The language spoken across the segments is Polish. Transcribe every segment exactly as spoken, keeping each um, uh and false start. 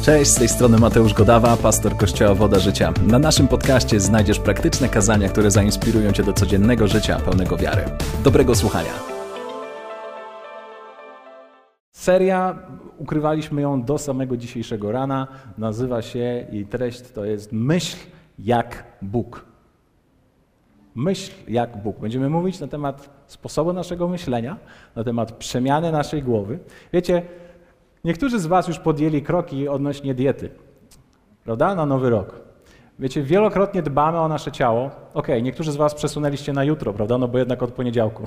Cześć, z tej strony Mateusz Godawa, pastor Kościoła Woda Życia. Na naszym podcaście znajdziesz praktyczne kazania, które zainspirują Cię do codziennego życia pełnego wiary. Dobrego słuchania. Seria, ukrywaliśmy ją do samego dzisiejszego rana, nazywa się, jej treść to jest Myśl jak Bóg. Myśl jak Bóg. Będziemy mówić na temat sposobu naszego myślenia, na temat przemiany naszej głowy. Wiecie, niektórzy z Was już podjęli kroki odnośnie diety, prawda? Na nowy rok. Wiecie, wielokrotnie dbamy o nasze ciało. Okej, niektórzy z Was przesunęliście na jutro, prawda? No bo jednak od poniedziałku.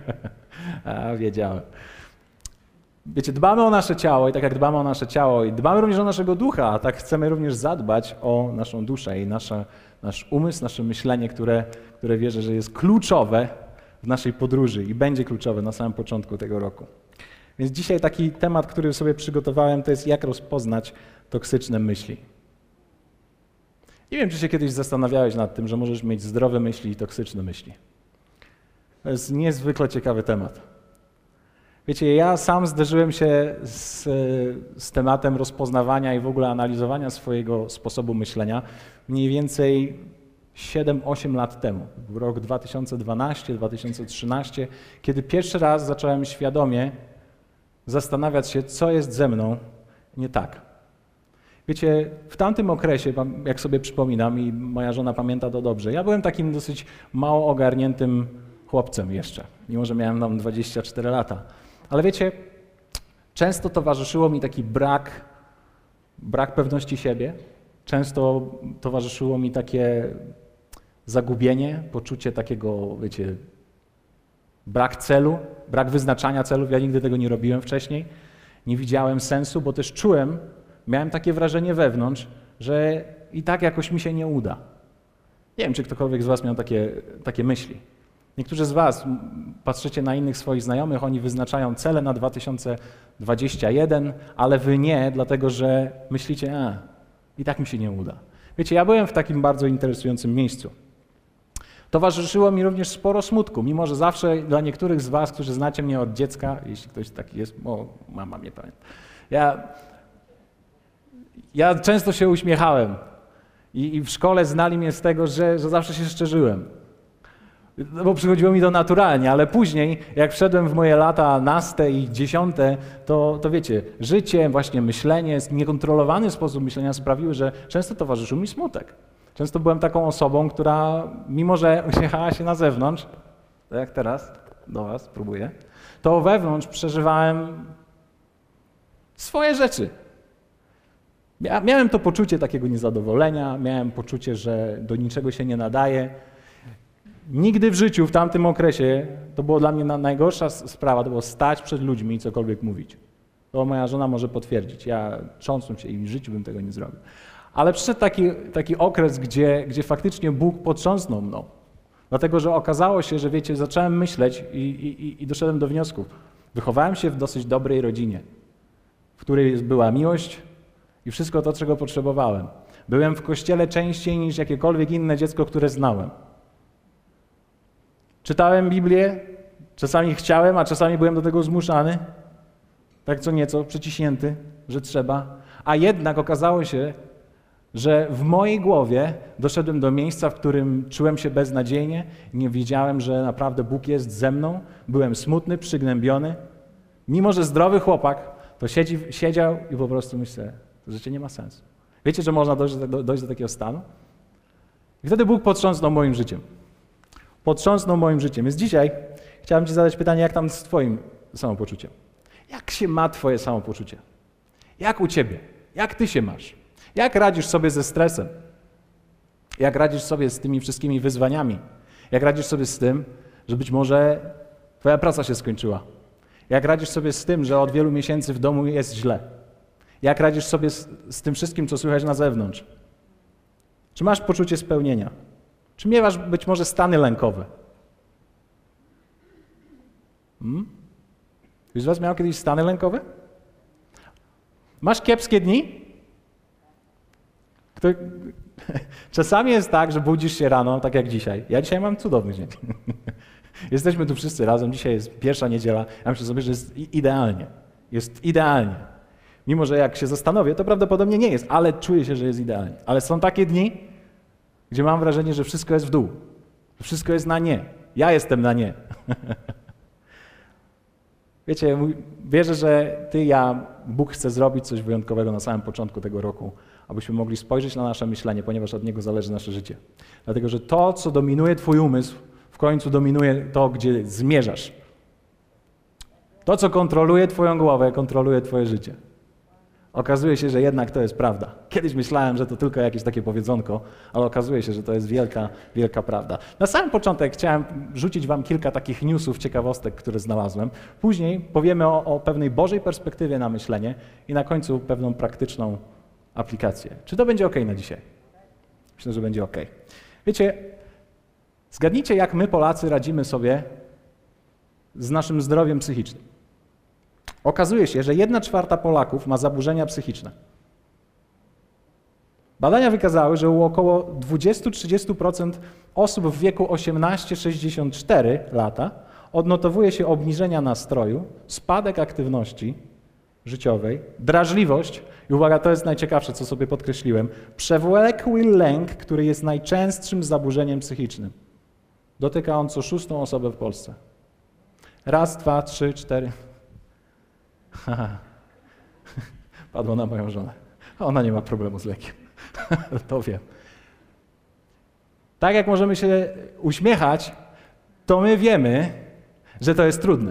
A, wiedziałem. Wiecie, dbamy o nasze ciało i tak jak dbamy o nasze ciało i dbamy również o naszego ducha, a tak chcemy również zadbać o naszą duszę i nasze, nasz umysł, nasze myślenie, które, które wierzę, że jest kluczowe w naszej podróży i będzie kluczowe na samym początku tego roku. Więc dzisiaj taki temat, który sobie przygotowałem, to jest jak rozpoznać toksyczne myśli. Nie wiem, czy się kiedyś zastanawiałeś nad tym, że możesz mieć zdrowe myśli i toksyczne myśli. To jest niezwykle ciekawy temat. Wiecie, ja sam zderzyłem się z, z tematem rozpoznawania i w ogóle analizowania swojego sposobu myślenia mniej więcej siedem osiem lat temu, rok dwa tysiące dwunasty dwa tysiące trzynasty, kiedy pierwszy raz zacząłem świadomie zastanawiać się, co jest ze mną nie tak. Wiecie, w tamtym okresie, jak sobie przypominam i moja żona pamięta to dobrze, ja byłem takim dosyć mało ogarniętym chłopcem jeszcze, mimo że miałem tam dwadzieścia cztery lata. Ale wiecie, często towarzyszyło mi taki brak, brak pewności siebie, często towarzyszyło mi takie zagubienie, poczucie takiego, wiecie, brak celu, brak wyznaczania celów. Ja nigdy tego nie robiłem wcześniej. Nie widziałem sensu, bo też czułem, miałem takie wrażenie wewnątrz, że i tak jakoś mi się nie uda. Nie wiem, czy ktokolwiek z Was miał takie, takie myśli. Niektórzy z Was patrzycie na innych swoich znajomych, oni wyznaczają cele na dwa tysiące dwudziesty pierwszy, ale Wy nie, dlatego że myślicie, a i tak mi się nie uda. Wiecie, ja byłem w takim bardzo interesującym miejscu. Towarzyszyło mi również sporo smutku, mimo że zawsze dla niektórych z Was, którzy znacie mnie od dziecka, jeśli ktoś taki jest, o, mama mnie pamięta, ja, ja często się uśmiechałem i, i w szkole znali mnie z tego, że, że zawsze się szczerzyłem. Bo przychodziło mi to naturalnie, ale później, jak wszedłem w moje lata naste i dziesiąte, to, to wiecie, życie, właśnie myślenie, niekontrolowany sposób myślenia sprawiły, że często towarzyszył mi smutek. Często byłem taką osobą, która mimo, że uśmiechała się na zewnątrz, tak jak teraz do Was próbuję, to wewnątrz przeżywałem swoje rzeczy. Ja miałem to poczucie takiego niezadowolenia, miałem poczucie, że do niczego się nie nadaje. Nigdy w życiu, w tamtym okresie, to było dla mnie najgorsza sprawa, to było stać przed ludźmi i cokolwiek mówić. To moja żona może potwierdzić. Ja trząsnąć się i w życiu bym tego nie zrobił. Ale przyszedł taki, taki okres, gdzie, gdzie faktycznie Bóg potrząsnął mną. Dlatego, że okazało się, że wiecie, zacząłem myśleć i, i, i doszedłem do wniosków. Wychowałem się w dosyć dobrej rodzinie, w której była miłość i wszystko to, czego potrzebowałem. Byłem w kościele częściej niż jakiekolwiek inne dziecko, które znałem. Czytałem Biblię, czasami chciałem, a czasami byłem do tego zmuszany, tak co nieco przyciśnięty, że trzeba. A jednak okazało się, że w mojej głowie doszedłem do miejsca, w którym czułem się beznadziejnie, nie wiedziałem, że naprawdę Bóg jest ze mną, byłem smutny, przygnębiony. Mimo że zdrowy chłopak, to siedzi, siedział i po prostu myślę, to życie nie ma sensu. Wiecie, że można dojść do, dojść do takiego stanu? I wtedy Bóg potrząsnął moim życiem. Potrząsnął moim życiem. Więc dzisiaj chciałem Ci zadać pytanie, jak tam z Twoim samopoczuciem? Jak się ma Twoje samopoczucie? Jak u Ciebie? Jak Ty się masz? Jak radzisz sobie ze stresem? Jak radzisz sobie z tymi wszystkimi wyzwaniami? Jak radzisz sobie z tym, że być może Twoja praca się skończyła? Jak radzisz sobie z tym, że od wielu miesięcy w domu jest źle? Jak radzisz sobie z, z tym wszystkim, co słychać na zewnątrz? Czy masz poczucie spełnienia? Czy miewasz być może stany lękowe? Hmm? Ktoś z Was miał kiedyś stany lękowe? Masz kiepskie dni? Kto... Czasami jest tak, że budzisz się rano, tak jak dzisiaj. Ja dzisiaj mam cudowny dzień. Jesteśmy tu wszyscy razem, dzisiaj jest pierwsza niedziela. Ja myślę sobie, że jest idealnie. Jest idealnie. Mimo że jak się zastanowię, to prawdopodobnie nie jest, ale czuję się, że jest idealnie. Ale są takie dni, gdzie mam wrażenie, że wszystko jest w dół. Że wszystko jest na nie. Ja jestem na nie. Wiecie, wierzę, że ty, ja, Bóg chce zrobić coś wyjątkowego na samym początku tego roku, abyśmy mogli spojrzeć na nasze myślenie, ponieważ od niego zależy nasze życie. Dlatego, że to, co dominuje twój umysł, w końcu dominuje to, gdzie zmierzasz. To, co kontroluje twoją głowę, kontroluje twoje życie. Okazuje się, że jednak to jest prawda. Kiedyś myślałem, że to tylko jakieś takie powiedzonko, ale okazuje się, że to jest wielka, wielka prawda. Na samym początek chciałem rzucić wam kilka takich newsów, ciekawostek, które znalazłem. Później powiemy o, o pewnej Bożej perspektywie na myślenie i na końcu pewną praktyczną aplikację. Czy to będzie ok na dzisiaj? Myślę, że będzie ok. Wiecie, zgadnijcie, jak my Polacy radzimy sobie z naszym zdrowiem psychicznym. Okazuje się, że jedna czwarta Polaków ma zaburzenia psychiczne. Badania wykazały, że u około dwadzieścia do trzydziestu procent osób w wieku osiemnaście do sześćdziesięciu czterech lata odnotowuje się obniżenia nastroju, spadek aktywności życiowej, drażliwość i uwaga, to jest najciekawsze, co sobie podkreśliłem, przewlekły lęk, który jest najczęstszym zaburzeniem psychicznym. Dotyka on co szóstą osobę w Polsce. Raz, dwa, trzy, cztery... Padło na moją żonę. Ona nie ma problemu z lekiem. To wiem. Tak jak możemy się uśmiechać, to my wiemy, że to jest trudne.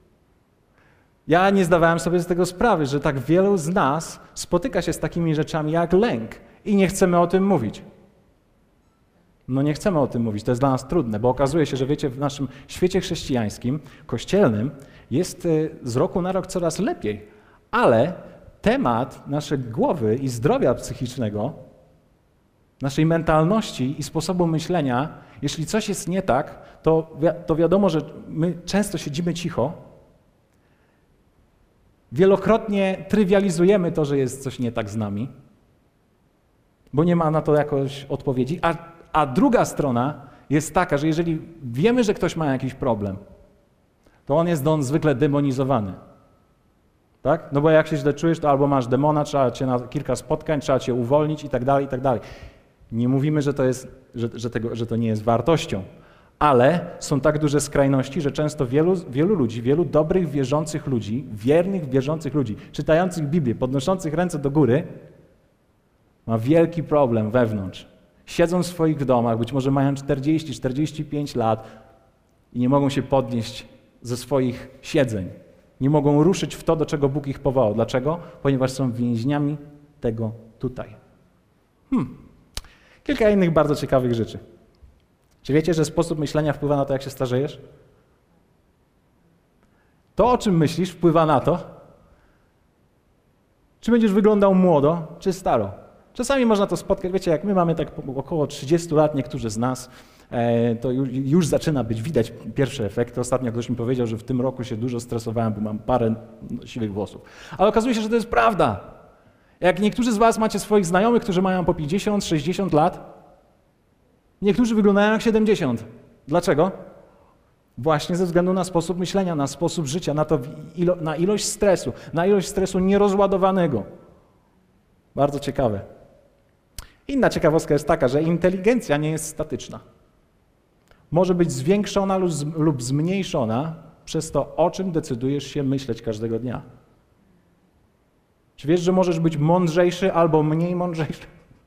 Ja nie zdawałem sobie z tego sprawy, że tak wielu z nas spotyka się z takimi rzeczami jak lęk i nie chcemy o tym mówić. No nie chcemy o tym mówić, to jest dla nas trudne, bo okazuje się, że wiecie, w naszym świecie chrześcijańskim, kościelnym jest z roku na rok coraz lepiej, ale temat naszej głowy i zdrowia psychicznego, naszej mentalności i sposobu myślenia, jeśli coś jest nie tak, to, wi- to wiadomo, że my często siedzimy cicho, wielokrotnie trywializujemy to, że jest coś nie tak z nami, bo nie ma na to jakoś odpowiedzi, a, a druga strona jest taka, że jeżeli wiemy, że ktoś ma jakiś problem, to on jest on zwykle demonizowany. Tak? No bo jak się źle czujesz, to albo masz demona, trzeba cię na kilka spotkań, trzeba cię uwolnić i tak dalej, i tak dalej. Nie mówimy, że to, jest, że, że, tego, że to nie jest wartością, ale są tak duże skrajności, że często wielu, wielu ludzi, wielu dobrych, wierzących ludzi, wiernych, wierzących ludzi, czytających Biblię, podnoszących ręce do góry, ma wielki problem wewnątrz. Siedzą w swoich domach, być może mają czterdzieści, czterdzieści pięć lat i nie mogą się podnieść ze swoich siedzeń. Nie mogą ruszyć w to, do czego Bóg ich powołał. Dlaczego? Ponieważ są więźniami tego tutaj. Hmm. Kilka innych bardzo ciekawych rzeczy. Czy wiecie, że sposób myślenia wpływa na to, jak się starzejesz? To, o czym myślisz, wpływa na to, czy będziesz wyglądał młodo, czy staro. Czasami można to spotkać, wiecie, jak my mamy tak około trzydziestu lat, niektórzy z nas, to już, już zaczyna być widać pierwsze efekty. Ostatnio ktoś mi powiedział, że w tym roku się dużo stresowałem, bo mam parę siwych włosów. Ale okazuje się, że to jest prawda. Jak niektórzy z was macie swoich znajomych, którzy mają po pięćdziesiąt, sześćdziesiąt lat, niektórzy wyglądają jak siedemdziesiąt. Dlaczego? Właśnie ze względu na sposób myślenia, na sposób życia, na, to, ilo, na ilość stresu, na ilość stresu nierozładowanego. Bardzo ciekawe. Inna ciekawostka jest taka, że inteligencja nie jest statyczna. Może być zwiększona lub zmniejszona przez to, o czym decydujesz się myśleć każdego dnia. Czy wiesz, że możesz być mądrzejszy albo mniej mądrzejszy?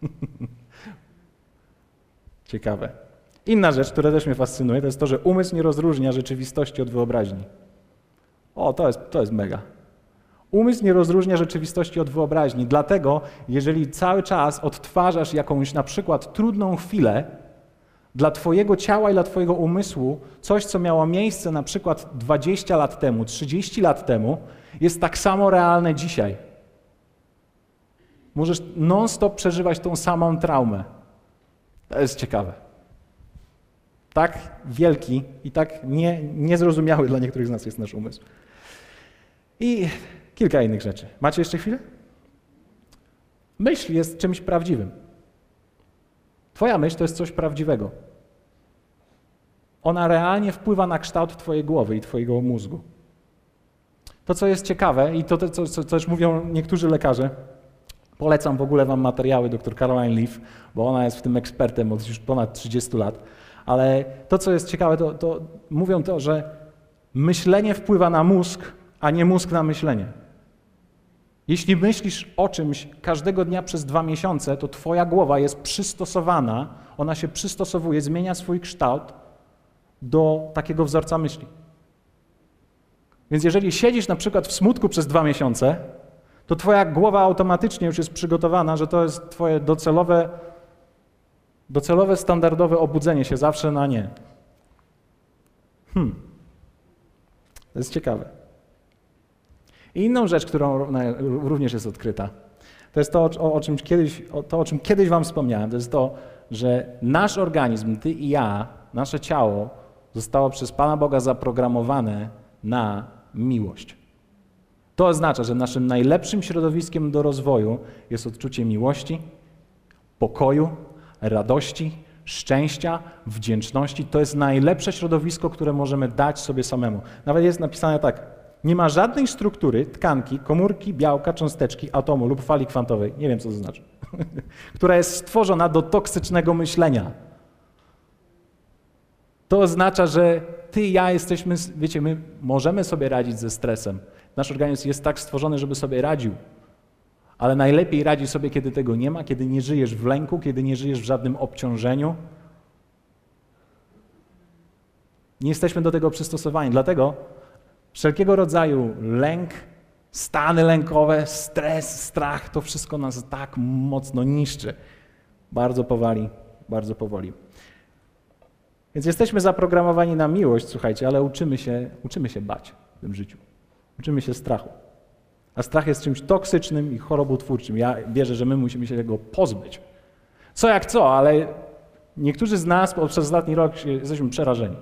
Ciekawe. Inna rzecz, która też mnie fascynuje, to jest to, że umysł nie rozróżnia rzeczywistości od wyobraźni. O, to jest, to jest mega. Umysł nie rozróżnia rzeczywistości od wyobraźni, dlatego jeżeli cały czas odtwarzasz jakąś na przykład trudną chwilę dla twojego ciała i dla twojego umysłu, coś, co miało miejsce na przykład dwadzieścia lat temu, trzydzieści lat temu, jest tak samo realne dzisiaj. Możesz non-stop przeżywać tą samą traumę. To jest ciekawe. Tak wielki i tak nie, niezrozumiały dla niektórych z nas jest nasz umysł. I kilka innych rzeczy. Macie jeszcze chwilę? Myśl jest czymś prawdziwym. Twoja myśl to jest coś prawdziwego. Ona realnie wpływa na kształt twojej głowy i twojego mózgu. To, co jest ciekawe i to, to co, co też mówią niektórzy lekarze, polecam w ogóle wam materiały dr Caroline Leaf, bo ona jest w tym ekspertem od już ponad trzydziestu lat, ale to, co jest ciekawe, to, to mówią to, że myślenie wpływa na mózg, a nie mózg na myślenie. Jeśli myślisz o czymś każdego dnia przez dwa miesiące, to twoja głowa jest przystosowana, ona się przystosowuje, zmienia swój kształt do takiego wzorca myśli. Więc jeżeli siedzisz na przykład w smutku przez dwa miesiące, to twoja głowa automatycznie już jest przygotowana, że to jest twoje docelowe, docelowe standardowe obudzenie się zawsze na nie. Hmm. To jest ciekawe. I inną rzecz, którą również jest odkryta, to jest to, o, o, czym kiedyś, o, to, o czym kiedyś wam wspomniałem, to jest to, że nasz organizm, ty i ja, nasze ciało zostało przez Pana Boga zaprogramowane na miłość. To oznacza, że naszym najlepszym środowiskiem do rozwoju jest odczucie miłości, pokoju, radości, szczęścia, wdzięczności. To jest najlepsze środowisko, które możemy dać sobie samemu. Nawet jest napisane tak: nie ma żadnej struktury, tkanki, komórki, białka, cząsteczki, atomu lub fali kwantowej, nie wiem co to znaczy, która jest stworzona do toksycznego myślenia. To oznacza, że ty i ja jesteśmy, wiecie, my możemy sobie radzić ze stresem. Nasz organizm jest tak stworzony, żeby sobie radził. Ale najlepiej radzi sobie, kiedy tego nie ma, kiedy nie żyjesz w lęku, kiedy nie żyjesz w żadnym obciążeniu. Nie jesteśmy do tego przystosowani. Dlatego wszelkiego rodzaju lęk, stany lękowe, stres, strach, to wszystko nas tak mocno niszczy. Bardzo powoli, bardzo powoli. Więc jesteśmy zaprogramowani na miłość, słuchajcie, ale uczymy się, uczymy się bać w tym życiu. Uczymy się strachu. A strach jest czymś toksycznym i chorobotwórczym. Ja wierzę, że my musimy się tego pozbyć. Co jak co, ale niektórzy z nas przez ostatni rok jesteśmy przerażeni.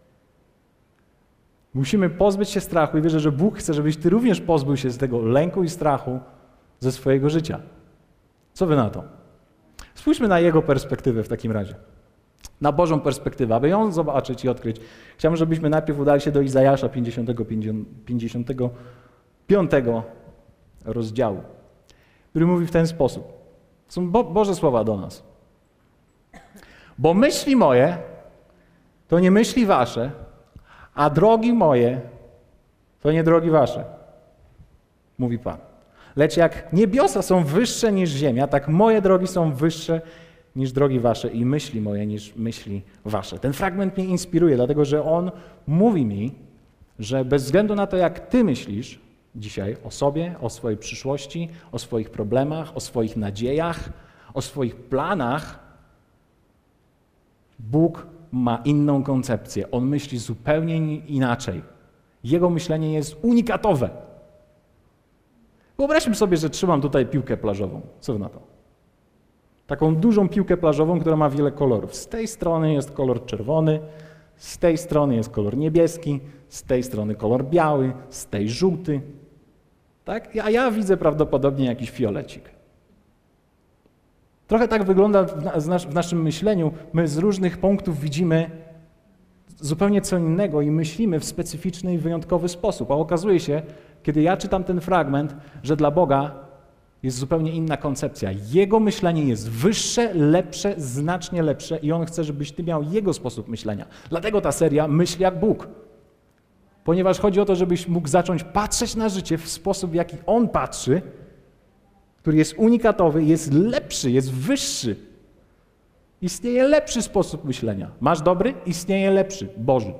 Musimy pozbyć się strachu i wierzę, że Bóg chce, żebyś ty również pozbył się z tego lęku i strachu ze swojego życia. Co wy na to? Spójrzmy na Jego perspektywę w takim razie. Na Bożą perspektywę, aby ją zobaczyć i odkryć. Chciałbym, żebyśmy najpierw udali się do Izajasza pięćdziesiątego, pięćdziesiątego piątego rozdziału, który mówi w ten sposób. Są Bo- Boże słowa do nas. Bo myśli moje to nie myśli wasze, a drogi moje to nie drogi wasze, mówi Pan. Lecz jak niebiosa są wyższe niż ziemia, tak moje drogi są wyższe niż drogi wasze i myśli moje niż myśli wasze. Ten fragment mnie inspiruje, dlatego że on mówi mi, że bez względu na to, jak ty myślisz dzisiaj o sobie, o swojej przyszłości, o swoich problemach, o swoich nadziejach, o swoich planach, Bóg ma inną koncepcję. On myśli zupełnie inaczej. Jego myślenie jest unikatowe. Wyobraźmy sobie, że trzymam tutaj piłkę plażową. Co wy na to? Taką dużą piłkę plażową, która ma wiele kolorów. Z tej strony jest kolor czerwony, z tej strony jest kolor niebieski, z tej strony kolor biały, z tej żółty. Tak? A ja widzę prawdopodobnie jakiś fiolecik. Trochę tak wygląda w naszym myśleniu. My z różnych punktów widzimy zupełnie co innego i myślimy w specyficzny i wyjątkowy sposób. A okazuje się, kiedy ja czytam ten fragment, że dla Boga jest zupełnie inna koncepcja. Jego myślenie jest wyższe, lepsze, znacznie lepsze i On chce, żebyś ty miał Jego sposób myślenia. Dlatego ta seria Myśl jak Bóg. Ponieważ chodzi o to, żebyś mógł zacząć patrzeć na życie w sposób, w jaki On patrzy, który jest unikatowy, jest lepszy, jest wyższy. Istnieje lepszy sposób myślenia. Masz dobry? Istnieje lepszy, Boży.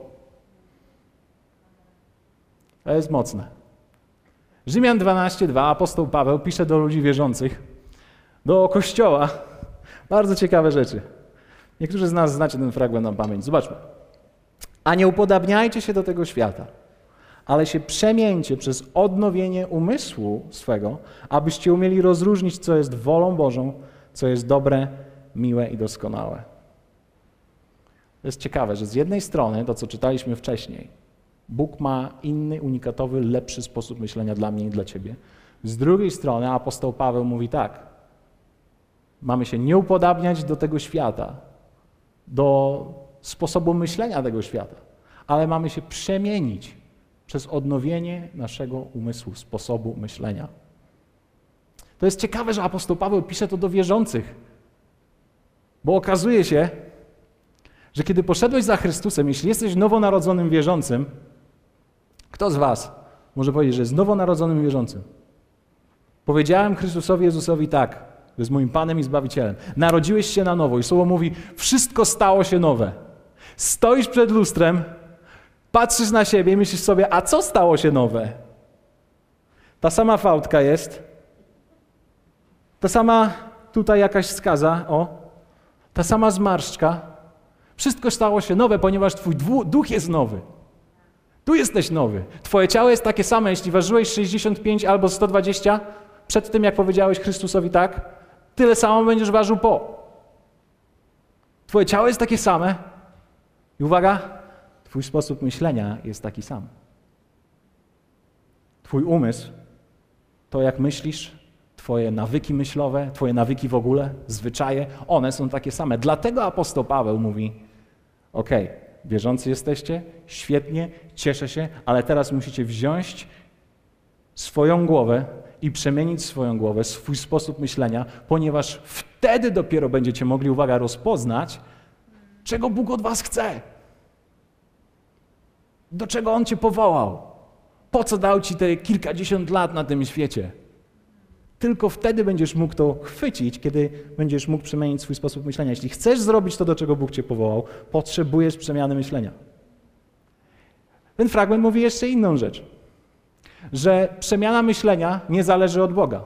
To jest mocne. Rzymian dwanaście dwa, apostoł Paweł pisze do ludzi wierzących, do Kościoła, bardzo ciekawe rzeczy. Niektórzy z nas znacie ten fragment na pamięć. Zobaczmy. A nie upodabniajcie się do tego świata, ale się przemieńcie przez odnowienie umysłu swego, abyście umieli rozróżnić, co jest wolą Bożą, co jest dobre, miłe i doskonałe. To jest ciekawe, że z jednej strony, to co czytaliśmy wcześniej, Bóg ma inny, unikatowy, lepszy sposób myślenia dla mnie i dla ciebie. Z drugiej strony apostoł Paweł mówi tak, mamy się nie upodabniać do tego świata, do sposobu myślenia tego świata, ale mamy się przemienić Przez odnowienie naszego umysłu, sposobu myślenia. To jest ciekawe, że apostoł Paweł pisze to do wierzących. Bo okazuje się, że kiedy poszedłeś za Chrystusem, jeśli jesteś nowonarodzonym wierzącym, kto z was może powiedzieć, że jest nowonarodzonym wierzącym? Powiedziałem Chrystusowi Jezusowi tak, to jest moim Panem i Zbawicielem. Narodziłeś się na nowo i Słowo mówi, wszystko stało się nowe. Stoisz przed lustrem, patrzysz na siebie i myślisz sobie, a co stało się nowe? Ta sama fałdka jest, ta sama tutaj jakaś skaza, o, ta sama zmarszczka. Wszystko stało się nowe, ponieważ twój duch jest nowy. Tu jesteś nowy. Twoje ciało jest takie same, jeśli ważyłeś sześćdziesiąt pięć albo sto dwadzieścia, przed tym jak powiedziałeś Chrystusowi tak, tyle samo będziesz ważył po. Twoje ciało jest takie same i uwaga, twój sposób myślenia jest taki sam. Twój umysł, to jak myślisz, twoje nawyki myślowe, twoje nawyki w ogóle, zwyczaje, one są takie same. Dlatego apostoł Paweł mówi, okej, okay, wierzący jesteście, świetnie, cieszę się, ale teraz musicie wziąć swoją głowę i przemienić swoją głowę, swój sposób myślenia, ponieważ wtedy dopiero będziecie mogli, uwaga, rozpoznać, czego Bóg od was chce. Do czego On cię powołał? Po co dał ci te kilkadziesiąt lat na tym świecie? Tylko wtedy będziesz mógł to chwycić, kiedy będziesz mógł przemienić swój sposób myślenia. Jeśli chcesz zrobić to, do czego Bóg cię powołał, potrzebujesz przemiany myślenia. Ten fragment mówi jeszcze inną rzecz, że przemiana myślenia nie zależy od Boga.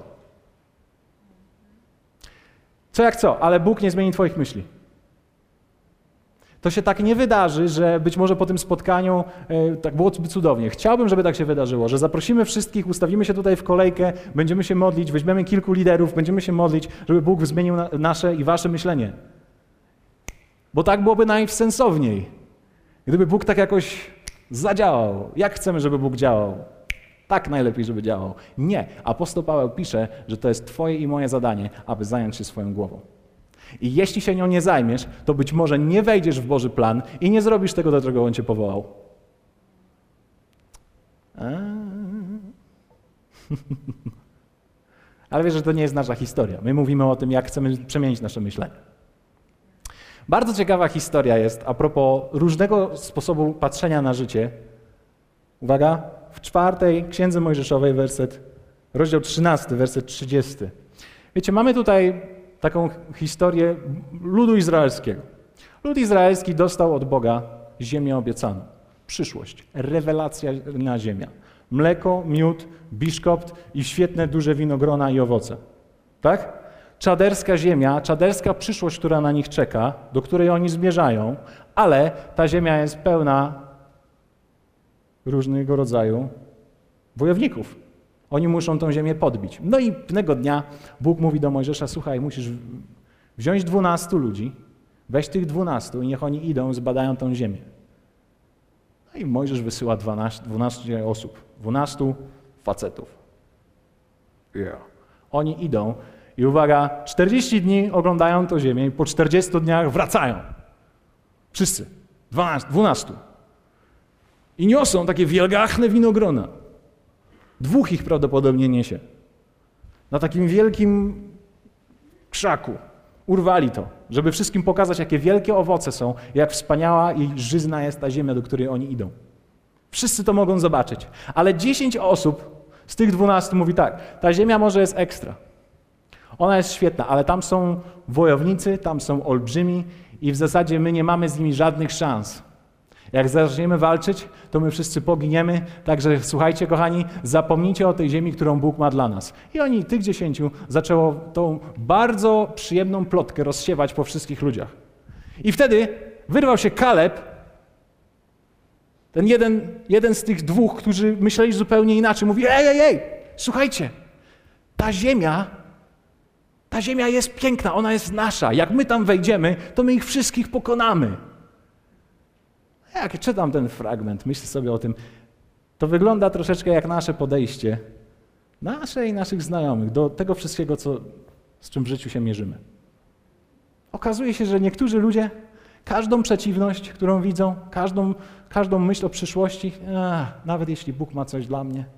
Co jak co, ale Bóg nie zmieni twoich myśli. To się tak nie wydarzy, że być może po tym spotkaniu e, tak byłoby cudownie. Chciałbym, żeby tak się wydarzyło, że zaprosimy wszystkich, ustawimy się tutaj w kolejkę, będziemy się modlić, weźmiemy kilku liderów, będziemy się modlić, żeby Bóg zmienił na, nasze i wasze myślenie. Bo tak byłoby najsensowniej. Gdyby Bóg tak jakoś zadziałał. Jak chcemy, żeby Bóg działał? Tak najlepiej, żeby działał. Nie. Apostoł Paweł pisze, że to jest twoje i moje zadanie, aby zająć się swoją głową. I jeśli się nią nie zajmiesz, to być może nie wejdziesz w Boży plan i nie zrobisz tego, do czego On cię powołał. Ale wiesz, że to nie jest nasza historia. My mówimy o tym, jak chcemy przemienić nasze myślenie. Bardzo ciekawa historia jest a propos różnego sposobu patrzenia na życie. Uwaga, w czwartej Księdze Mojżeszowej, werset, rozdział trzynasty, werset trzydziesty. Wiecie, mamy tutaj taką historię ludu izraelskiego. Lud izraelski dostał od Boga ziemię obiecaną. Przyszłość, rewelacyjna ziemia. Mleko, miód, biszkopt i świetne, duże winogrona i owoce. Tak? Czaderska ziemia, czaderska przyszłość, która na nich czeka, do której oni zmierzają, ale ta ziemia jest pełna różnego rodzaju wojowników. Oni muszą tą ziemię podbić. No i pewnego dnia Bóg mówi do Mojżesza, słuchaj, musisz wziąć dwunastu ludzi, weź tych dwunastu i niech oni idą, zbadają tą ziemię. No i Mojżesz wysyła dwanaście osób, dwunastu facetów. Yeah. Oni idą i uwaga, czterdzieści dni oglądają tę ziemię i po czterdziestu dniach wracają. Wszyscy, dwunastu. I niosą takie wielgachne winogrona. Dwóch ich prawdopodobnie niesie. Na takim wielkim krzaku. Urwali to, żeby wszystkim pokazać, jakie wielkie owoce są, jak wspaniała i żyzna jest ta ziemia, do której oni idą. Wszyscy to mogą zobaczyć. Ale dziesięć osób z tych dwunastu mówi tak, ta ziemia może jest ekstra. Ona jest świetna, ale tam są wojownicy, tam są olbrzymi i w zasadzie my nie mamy z nimi żadnych szans. Jak zaczniemy walczyć, to my wszyscy poginiemy, także słuchajcie, kochani, zapomnijcie o tej ziemi, którą Bóg ma dla nas. I oni, tych dziesięciu, zaczęło tą bardzo przyjemną plotkę rozsiewać po wszystkich ludziach. I wtedy wyrwał się Kaleb, ten jeden, jeden z tych dwóch, którzy myśleli zupełnie inaczej, mówi, ej, ej, ej, słuchajcie, ta ziemia, ta ziemia jest piękna, ona jest nasza. Jak my tam wejdziemy, to my ich wszystkich pokonamy. Jak czytam ten fragment, myślę sobie o tym, to wygląda troszeczkę jak nasze podejście, nasze i naszych znajomych, do tego wszystkiego, co, z czym w życiu się mierzymy. Okazuje się, że niektórzy ludzie Każdą przeciwność, którą widzą, każdą, każdą myśl o przyszłości, ach, nawet jeśli Bóg ma coś dla mnie,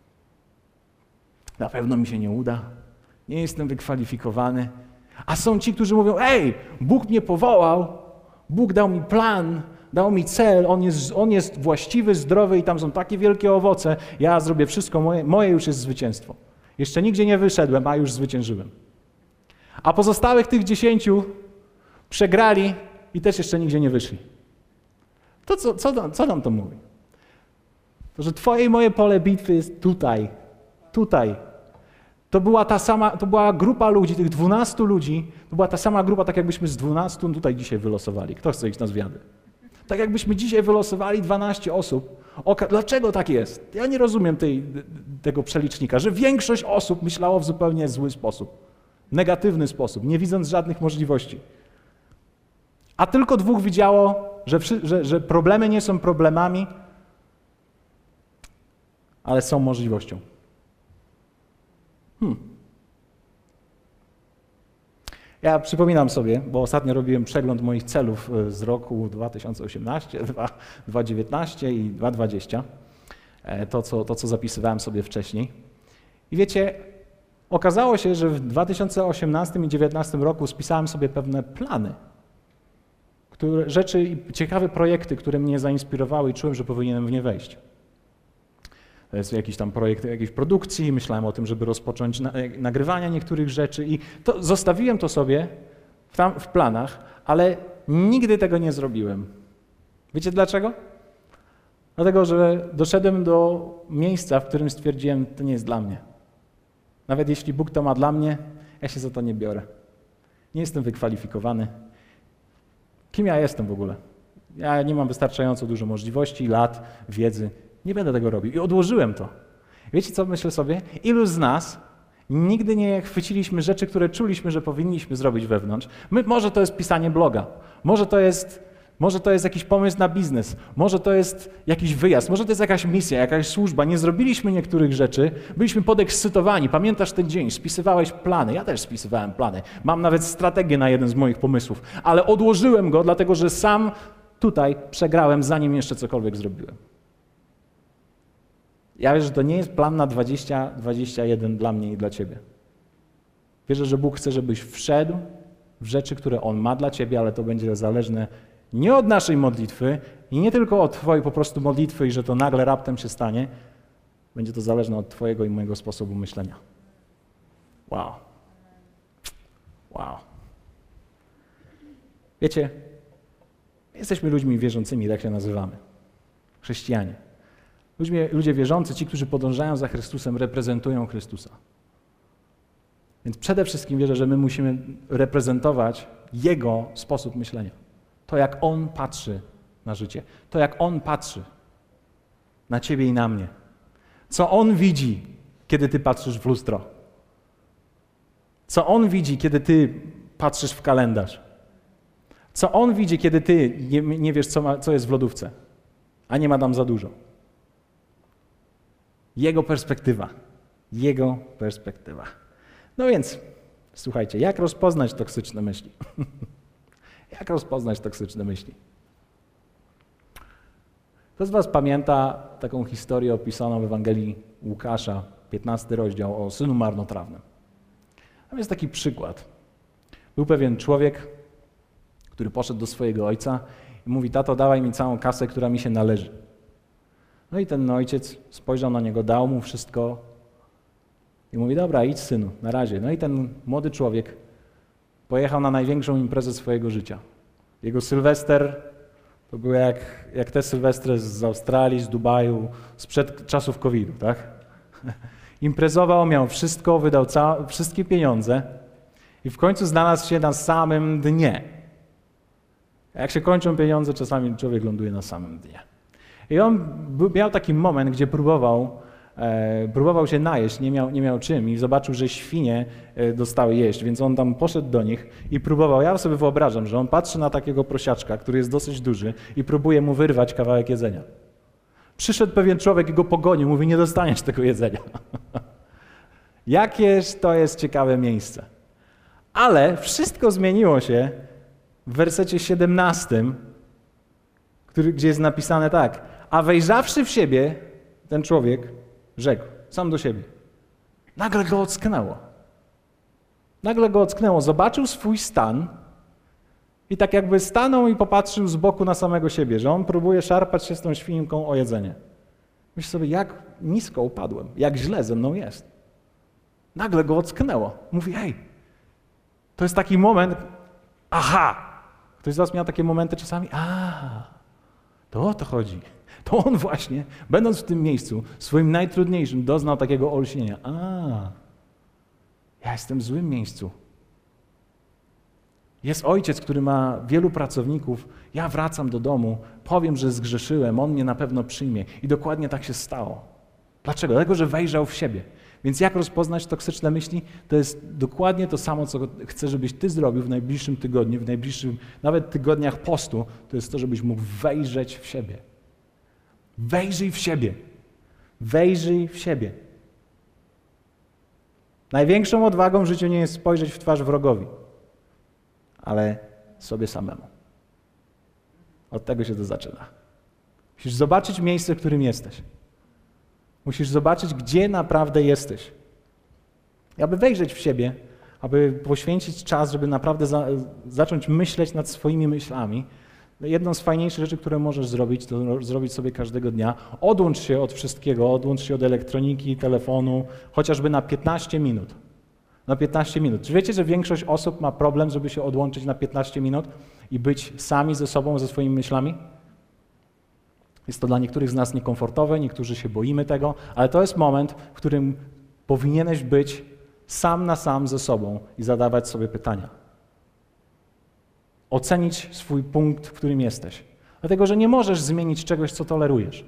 na pewno mi się nie uda, nie jestem wykwalifikowany. A są ci, którzy mówią, ej, Bóg mnie powołał, Bóg dał mi plan, dał mi cel, on jest, on jest właściwy, zdrowy i tam są takie wielkie owoce, ja zrobię wszystko, moje, moje już jest zwycięstwo. Jeszcze nigdzie nie wyszedłem, a już zwyciężyłem. A pozostałych tych dziesięciu przegrali i też jeszcze nigdzie nie wyszli. To co, co, co nam to mówi? To, że twoje i moje pole bitwy jest tutaj, tutaj. To była ta sama, to była grupa ludzi, tych dwunastu ludzi, to była ta sama grupa, tak jakbyśmy z dwunastu tutaj dzisiaj wylosowali. Kto chce iść na zwiady? Tak jakbyśmy dzisiaj wylosowali dwanaście osób. Oka- Dlaczego tak jest? Ja nie rozumiem tej, tego przelicznika, że większość osób myślało w zupełnie zły sposób, negatywny sposób, nie widząc żadnych możliwości. A tylko dwóch widziało, że, że, że problemy nie są problemami, ale są możliwością. Hmm. Ja przypominam sobie, bo ostatnio robiłem przegląd moich celów z roku dwa tysiące osiemnastego, dwa tysiące dziewiętnastego i dwa tysiące dwudziestego, to co, to co zapisywałem sobie wcześniej. I wiecie, okazało się, że w dwa tysiące osiemnastym i dwa tysiące dziewiętnastym roku spisałem sobie pewne plany, które, rzeczy i ciekawe projekty, które mnie zainspirowały i czułem, że powinienem w nie wejść. To jest jakiś tam projekt jakiejś produkcji, myślałem o tym, żeby rozpocząć na, nagrywania niektórych rzeczy i to, zostawiłem to sobie w, tam, w planach, ale nigdy tego nie zrobiłem. Wiecie dlaczego? Dlatego, że doszedłem do miejsca, w którym stwierdziłem, to nie jest dla mnie. Nawet jeśli Bóg to ma dla mnie, ja się za to nie biorę. Nie jestem wykwalifikowany. Kim ja jestem w ogóle? Ja nie mam wystarczająco dużo możliwości, lat, wiedzy. Nie będę tego robił. I odłożyłem to. Wiecie co myślę sobie? Ilu z nas nigdy nie chwyciliśmy rzeczy, które czuliśmy, że powinniśmy zrobić wewnątrz. My, może to jest pisanie bloga, może to jest, może to jest jakiś pomysł na biznes, może to jest jakiś wyjazd, może to jest jakaś misja, jakaś służba. Nie zrobiliśmy niektórych rzeczy, byliśmy podekscytowani. Pamiętasz ten dzień, spisywałeś plany, ja też spisywałem plany. Mam nawet strategię na jeden z moich pomysłów, ale odłożyłem go, dlatego że sam tutaj przegrałem, zanim jeszcze cokolwiek zrobiłem. Ja wierzę, że to nie jest plan na dwadzieścia dwadzieścia jeden dla mnie i dla ciebie. Wierzę, że Bóg chce, żebyś wszedł w rzeczy, które On ma dla ciebie, ale to będzie zależne nie od naszej modlitwy i nie tylko od twojej po prostu modlitwy i że to nagle raptem się stanie. Będzie to zależne od twojego i mojego sposobu myślenia. Wow. Wow. Wiecie, jesteśmy ludźmi wierzącymi, tak się nazywamy. Chrześcijanie. Ludzie, ludzie wierzący, ci, którzy podążają za Chrystusem, reprezentują Chrystusa. Więc przede wszystkim wierzę, że my musimy reprezentować Jego sposób myślenia. To, jak On patrzy na życie. To, jak On patrzy na ciebie i na mnie. Co On widzi, kiedy ty patrzysz w lustro. Co On widzi, kiedy ty patrzysz w kalendarz. Co On widzi, kiedy ty nie, nie wiesz, co, ma, co jest w lodówce, a nie ma tam za dużo. Jego perspektywa. Jego perspektywa. No więc, słuchajcie, jak rozpoznać toksyczne myśli? Jak rozpoznać toksyczne myśli? Kto z was pamięta taką historię opisaną w Ewangelii Łukasza, piętnasty rozdział, o synu marnotrawnym? Tam jest taki przykład. Był pewien człowiek, który poszedł do swojego ojca i mówi: tato, dawaj mi całą kasę, która mi się należy. No i ten ojciec spojrzał na niego, dał mu wszystko i mówi: dobra, idź synu, na razie. No i ten młody człowiek pojechał na największą imprezę swojego życia. Jego sylwester to był jak, jak te sylwestry z Australii, z Dubaju, sprzed czasów kowida, tak? Imprezował, miał wszystko, wydał całe, wszystkie pieniądze i w końcu znalazł się na samym dnie. Jak się kończą pieniądze, czasami człowiek ląduje na samym dnie. I on miał taki moment, gdzie próbował, e, próbował się najeść, nie miał, nie miał czym i zobaczył, że świnie e, dostały jeść, więc on tam poszedł do nich i próbował. Ja sobie wyobrażam, że on patrzy na takiego prosiaczka, który jest dosyć duży i próbuje mu wyrwać kawałek jedzenia. Przyszedł pewien człowiek i go pogonił, mówi: nie dostaniesz tego jedzenia. Jakież to jest ciekawe miejsce. Ale wszystko zmieniło się, w wersecie siedemnastym, który, gdzie jest napisane tak: a wejrzawszy w siebie, ten człowiek rzekł sam do siebie. Nagle go ocknęło. Nagle go ocknęło. Zobaczył swój stan i tak jakby stanął i popatrzył z boku na samego siebie, że on próbuje szarpać się z tą świnką o jedzenie. Myślę sobie, jak nisko upadłem, jak źle ze mną jest. Nagle go ocknęło. Mówi, hej, to jest taki moment, aha! Ktoś z was miał takie momenty czasami, a, to o to chodzi. To on właśnie, będąc w tym miejscu, swoim najtrudniejszym, doznał takiego olśnienia. A, ja jestem w złym miejscu. Jest ojciec, który ma wielu pracowników, ja wracam do domu, powiem, że zgrzeszyłem, on mnie na pewno przyjmie. I dokładnie tak się stało. Dlaczego? Dlatego, że wejrzał w siebie. Więc jak rozpoznać toksyczne myśli? To jest dokładnie to samo, co chcę, żebyś ty zrobił w najbliższym tygodniu, w najbliższym, nawet tygodniach postu, to jest to, żebyś mógł wejrzeć w siebie. Wejrzyj w siebie. Wejrzyj w siebie. Największą odwagą w życiu nie jest spojrzeć w twarz wrogowi, ale sobie samemu. Od tego się to zaczyna. Musisz zobaczyć miejsce, w którym jesteś. Musisz zobaczyć, gdzie naprawdę jesteś. I aby wejrzeć w siebie, aby poświęcić czas, żeby naprawdę za, zacząć myśleć nad swoimi myślami, jedną z fajniejszych rzeczy, które możesz zrobić, to zrobić sobie każdego dnia. Odłącz się od wszystkiego, odłącz się od elektroniki, telefonu, chociażby na piętnaście minut. Na piętnaście minut. Czy wiecie, że większość osób ma problem, żeby się odłączyć na piętnaście minut i być sami ze sobą, ze swoimi myślami? Jest to dla niektórych z nas niekomfortowe, niektórzy się boimy tego, ale to jest moment, w którym powinieneś być sam na sam ze sobą i zadawać sobie pytania. Ocenić swój punkt, w którym jesteś. Dlatego, że nie możesz zmienić czegoś, co tolerujesz.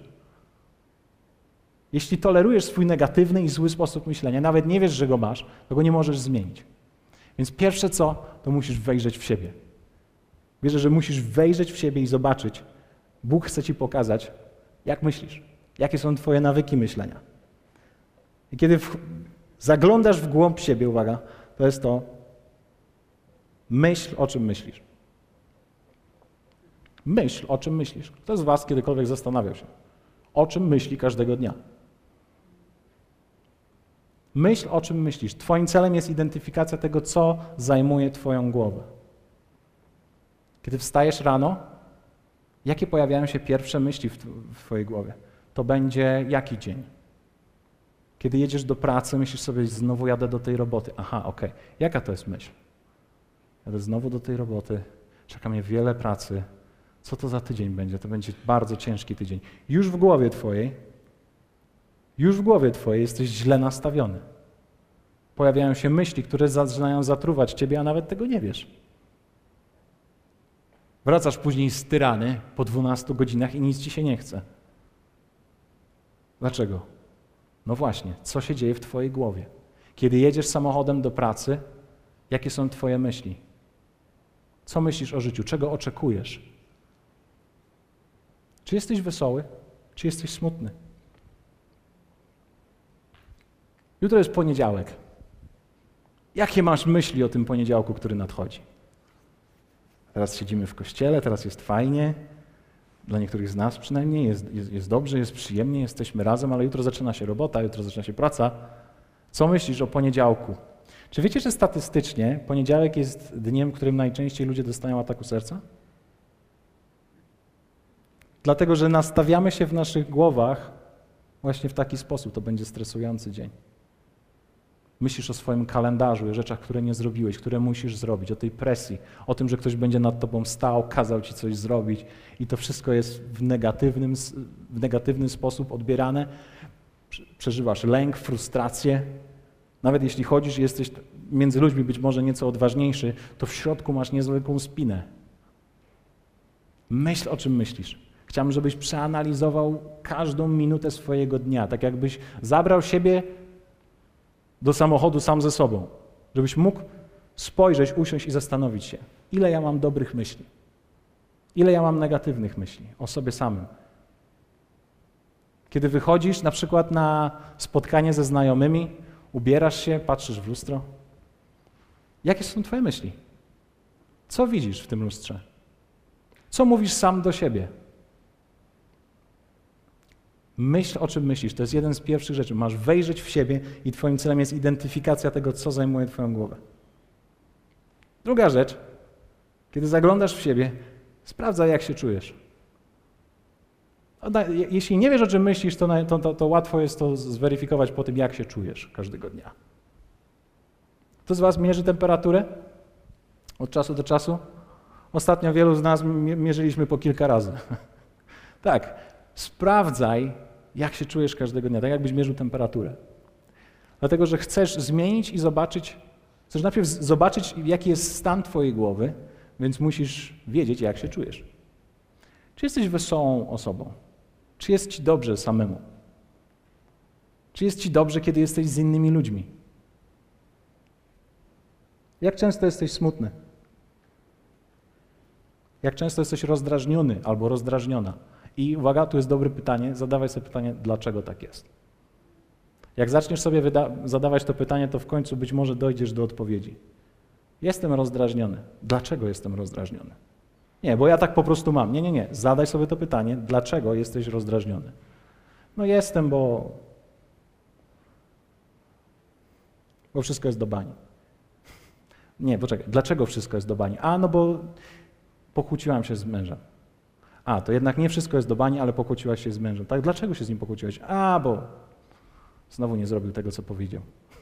Jeśli tolerujesz swój negatywny i zły sposób myślenia, nawet nie wiesz, że go masz, to go nie możesz zmienić. Więc pierwsze co, to musisz wejrzeć w siebie. Wierzę, że musisz wejrzeć w siebie i zobaczyć. Bóg chce ci pokazać, jak myślisz, jakie są twoje nawyki myślenia. I kiedy w, zaglądasz w głąb siebie, uwaga, to jest to, myśl, o czym myślisz. Myśl, o czym myślisz. Kto z was kiedykolwiek zastanawiał się, o czym myśli każdego dnia? Myśl, o czym myślisz. Twoim celem jest identyfikacja tego, co zajmuje twoją głowę. Kiedy wstajesz rano, jakie pojawiają się pierwsze myśli w, w twojej głowie? To będzie jaki dzień? Kiedy jedziesz do pracy, myślisz sobie, znowu jadę do tej roboty. Aha, okej. Okay. Jaka to jest myśl? Jadę znowu do tej roboty, czeka mnie wiele pracy. Co to za tydzień będzie? To będzie bardzo ciężki tydzień. Już w głowie twojej, już w głowie twojej jesteś źle nastawiony. Pojawiają się myśli, które zaczynają zatruwać ciebie, a nawet tego nie wiesz. Wracasz później styrany po dwunastu godzinach i nic ci się nie chce. Dlaczego? No właśnie, co się dzieje w twojej głowie? Kiedy jedziesz samochodem do pracy, jakie są twoje myśli? Co myślisz o życiu? Czego oczekujesz? Czy jesteś wesoły? Czy jesteś smutny? Jutro jest poniedziałek. Jakie masz myśli o tym poniedziałku, który nadchodzi? Teraz siedzimy w kościele, teraz jest fajnie. Dla niektórych z nas przynajmniej jest, jest, jest dobrze, jest przyjemnie, jesteśmy razem, ale jutro zaczyna się robota, jutro zaczyna się praca. Co myślisz o poniedziałku? Czy wiecie, że statystycznie poniedziałek jest dniem, w którym najczęściej ludzie dostają ataku serca? Dlatego, że nastawiamy się w naszych głowach właśnie w taki sposób. To będzie stresujący dzień. Myślisz o swoim kalendarzu, o rzeczach, które nie zrobiłeś, które musisz zrobić, o tej presji, o tym, że ktoś będzie nad tobą stał, kazał ci coś zrobić i to wszystko jest w negatywnym, w negatywny sposób odbierane. Przeżywasz lęk, frustrację. Nawet jeśli chodzisz i jesteś między ludźmi być może nieco odważniejszy, to w środku masz niezwykłą spinę. Myśl, o czym myślisz. Chciałbym, żebyś przeanalizował każdą minutę swojego dnia, tak jakbyś zabrał siebie do samochodu sam ze sobą, żebyś mógł spojrzeć, usiąść i zastanowić się, ile ja mam dobrych myśli, ile ja mam negatywnych myśli o sobie samym. Kiedy wychodzisz na przykład na spotkanie ze znajomymi, ubierasz się, patrzysz w lustro, jakie są twoje myśli? Co widzisz w tym lustrze? Co mówisz sam do siebie? Myśl, o czym myślisz. To jest jeden z pierwszych rzeczy. Masz wejrzeć w siebie i twoim celem jest identyfikacja tego, co zajmuje twoją głowę. Druga rzecz, kiedy zaglądasz w siebie, sprawdzaj, jak się czujesz. Jeśli nie wiesz, o czym myślisz, to, to, to, to łatwo jest to zweryfikować po tym, jak się czujesz każdego dnia. Kto z was mierzy temperaturę od czasu do czasu? Ostatnio wielu z nas mierzyliśmy po kilka razy. Tak, sprawdzaj, jak się czujesz każdego dnia, tak jakbyś mierzył temperaturę. Dlatego, że chcesz zmienić i zobaczyć, chcesz najpierw zobaczyć, jaki jest stan twojej głowy, więc musisz wiedzieć, jak się czujesz. Czy jesteś wesołą osobą? Czy jest ci dobrze samemu? Czy jest ci dobrze, kiedy jesteś z innymi ludźmi? Jak często jesteś smutny? Jak często jesteś rozdrażniony albo rozdrażniona? I uwaga, tu jest dobre pytanie, zadawaj sobie pytanie, dlaczego tak jest. Jak zaczniesz sobie zadawać to pytanie, to w końcu być może dojdziesz do odpowiedzi. Jestem rozdrażniony. Dlaczego jestem rozdrażniony? Nie, bo ja tak po prostu mam. Nie, nie, nie. Zadaj sobie to pytanie, dlaczego jesteś rozdrażniony. No jestem, bo... bo wszystko jest do bani. Nie, poczekaj, dlaczego wszystko jest do bani? A, no bo pokłóciłam się z mężem. A, to jednak nie wszystko jest do bani, ale pokłóciłaś się z mężem. Tak, dlaczego się z nim pokłóciłaś? A, bo znowu nie zrobił tego, co powiedział.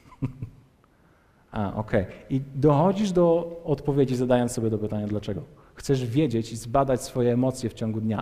A, okej. Okay. I dochodzisz do odpowiedzi, zadając sobie to pytanie, dlaczego. Chcesz wiedzieć i zbadać swoje emocje w ciągu dnia.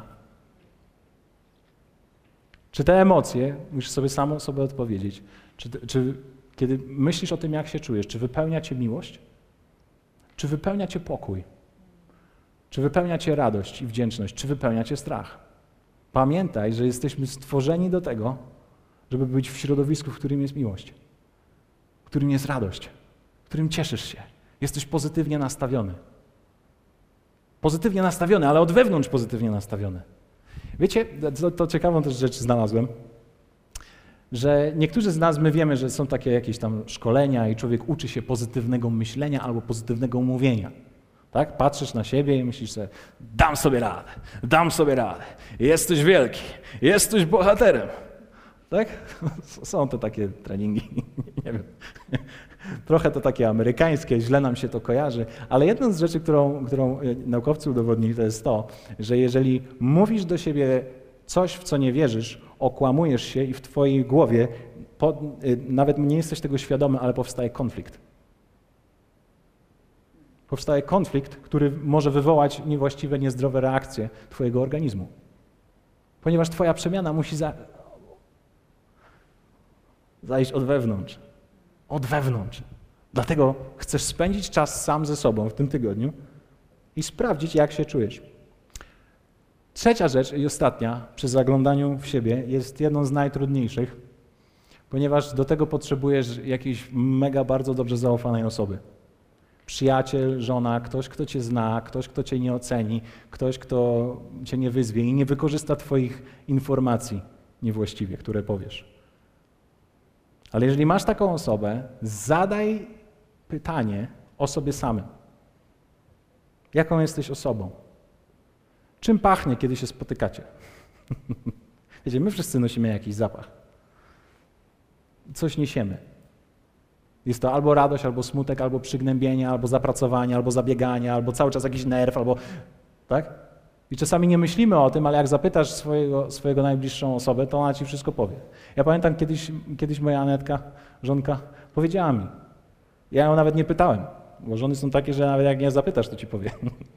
Czy te emocje, musisz sobie sam sobie odpowiedzieć, czy, czy kiedy myślisz o tym, jak się czujesz, czy wypełnia cię miłość? Czy wypełnia cię pokój? Czy wypełnia cię radość i wdzięczność? Czy wypełnia cię strach? Pamiętaj, że jesteśmy stworzeni do tego, żeby być w środowisku, w którym jest miłość, w którym jest radość, w którym cieszysz się. Jesteś pozytywnie nastawiony. Pozytywnie nastawiony, ale od wewnątrz pozytywnie nastawiony. Wiecie, to, to ciekawą też rzecz znalazłem, że niektórzy z nas, my wiemy, że są takie jakieś tam szkolenia i człowiek uczy się pozytywnego myślenia albo pozytywnego mówienia. Tak? Patrzysz na siebie i myślisz sobie, dam sobie radę, dam sobie radę, jesteś wielki, jesteś bohaterem. Tak? Są to takie treningi, nie wiem. Trochę to takie amerykańskie, źle nam się to kojarzy, ale jedna z rzeczy, którą, którą naukowcy udowodnili, to jest to, że jeżeli mówisz do siebie coś, w co nie wierzysz, okłamujesz się i w twojej głowie, po, nawet nie jesteś tego świadomy, ale powstaje konflikt. Powstaje konflikt, który może wywołać niewłaściwe, niezdrowe reakcje twojego organizmu. Ponieważ twoja przemiana musi za... zajść od wewnątrz. Od wewnątrz. Dlatego chcesz spędzić czas sam ze sobą w tym tygodniu i sprawdzić, jak się czujesz. Trzecia rzecz i ostatnia, przy zaglądaniu w siebie, jest jedną z najtrudniejszych, ponieważ do tego potrzebujesz jakiejś mega bardzo dobrze zaufanej osoby. Przyjaciel, żona, ktoś, kto cię zna, ktoś, kto cię nie oceni, ktoś, kto cię nie wyzwie i nie wykorzysta twoich informacji niewłaściwie, które powiesz. Ale jeżeli masz taką osobę, zadaj pytanie o sobie samym. Jaką jesteś osobą? Czym pachnie, kiedy się spotykacie? Wiecie, my wszyscy nosimy jakiś zapach. Coś niesiemy. Jest to albo radość, albo smutek, albo przygnębienie, albo zapracowanie, albo zabieganie, albo cały czas jakiś nerw, albo... Tak? I czasami nie myślimy o tym, ale jak zapytasz swojego, swojego najbliższą osobę, to ona ci wszystko powie. Ja pamiętam kiedyś, kiedyś moja Anetka, żonka, powiedziała mi. Ja ją nawet nie pytałem, bo żony są takie, że nawet jak nie zapytasz, to ci powie.